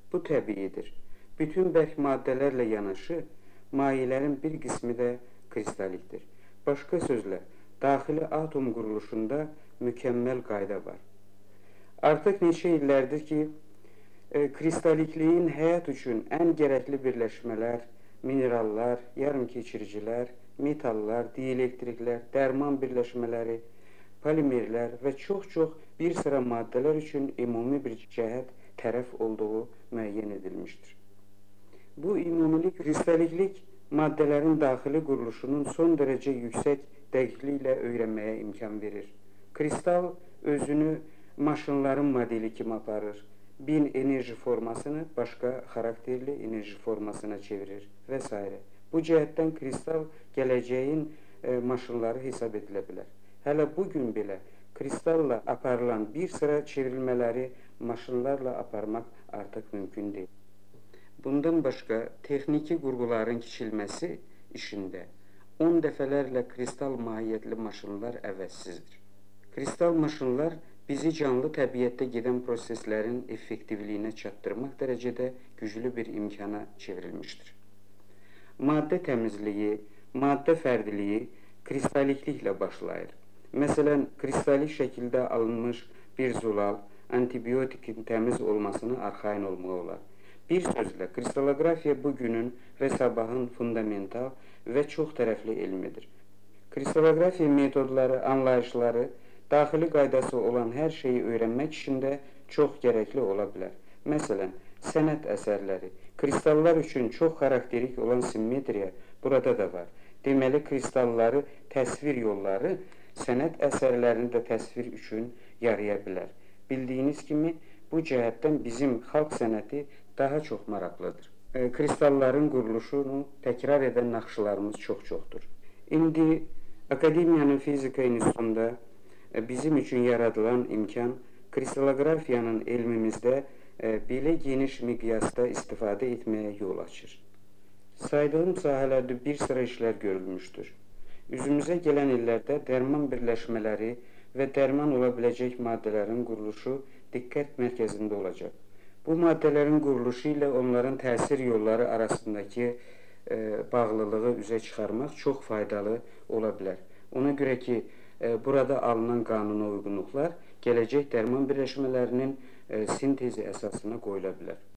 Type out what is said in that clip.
Bu təbiidir. Bütün bərk maddələrlə yanaşı, mayələrin bir qismi də kristalikdir. Başqa sözlə, daxili atom quruluşunda mükəmməl qayda var. Artıq neçə illərdir ki, kristalikliyin həyat üçün ən gərəkli birləşmələr, minerallar, yarımkeçiricilər, metallar, dielektriklər, dərman birləşmələri, polimerlər və çox-çox bir sıra maddələr üçün ümumi bir cəhət tərəf olduğu müəyyən edilmişdir. Bu ümumilik, kristaliklik maddələrin daxili quruluşunun son dərəcə yüksək dəqiqliklə öyrənməyə imkan verir. Kristal özünü maşınların modeli kimi aparır. Bir enerji formasını başqa xarakterli enerji formasına çevirir və s. Bu cəhətdən kristal gələcəyin maşınları hesab edilə bilər. Hələ bugün belə kristalla aparılan bir sıra çevrilmələri maşınlarla aparmaq artıq mümkün deyil. Bundan başqa, texniki qurğuların kiçilməsi işində 10 dəfələrlə kristal mahiyyətli maşınlar əvəzsizdir. Kristal maşınlar bizi canlı təbiətdə gedən proseslərin effektivliyinə çatdırmaq dərəcədə güclü bir imkana çevrilmişdir. Maddə təmizliyi, maddə fərdiliyi kristalikliklə başlayır. Məsələn, kristalik şəkildə alınmış bir zulal, antibiotikin təmiz olmasını arxain olmaq olar. Bir sözlə, kristallografiya bugünün və sabahın fundamental və çox tərəfli elmidir. Kristallografiya metodları, anlayışları, daxili qaydası olan hər şeyi öyrənmək üçün də çox gərəkli ola bilər. Məsələn, sənət əsərləri, kristallar üçün çox xarakterik olan simmetriya burada da var. Deməli, kristalları təsvir yolları sənət əsərlərini də təsvir üçün yaraya bilər. Bildiyiniz kimi, bu cəhətdən bizim xalq sənəti daha çox maraqlıdır. Kristalların quruluşunu təkrar edən naxışlarımız çoxdur. İndi Akademiyanın Fizika İnstitutunda bizim üçün yaradılan imkan kristallografiyanın elmimizdə belə geniş miqyasda istifadə etməyə yol açır. Saydığım sahələrdə bir sıra işlər görülmüşdür. Üzümüzə gələn illərdə dərman birləşmələri və dərman ola biləcək maddələrin quruluşu diqqət mərkəzində olacaq. Bu maddələrin quruluşu ilə onların təsir yolları arasındakı bağlılığı üzə çıxarmaq çox faydalı ola bilər. Ona görə ki, burada alınan qanuna uyğunluqlar gələcək dərman birləşmələrinin sintezi əsasına qoyula bilər.